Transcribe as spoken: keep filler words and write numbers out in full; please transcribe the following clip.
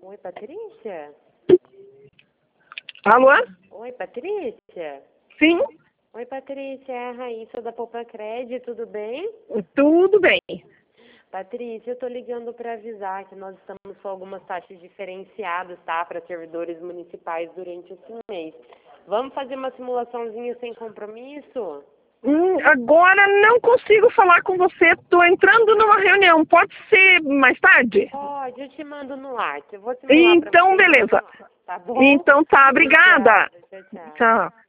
Oi, Patrícia? Alô? Oi, Patrícia? Sim? Oi, Patrícia, é a Raíssa da Poupa Cred, tudo bem? Tudo bem. Patrícia, eu tô ligando para avisar que nós estamos com algumas taxas diferenciadas, tá? Para servidores municipais durante esse mês. Vamos fazer uma simulaçãozinha sem compromisso? Hum, agora não consigo falar com você. Estou entrando numa reunião. Pode ser mais tarde? Pode, eu te mando no WhatsApp. Eu vou simular para Então, você. beleza. Tá bom? Então tá, obrigada. Obrigada, tchau, tchau. Tchau.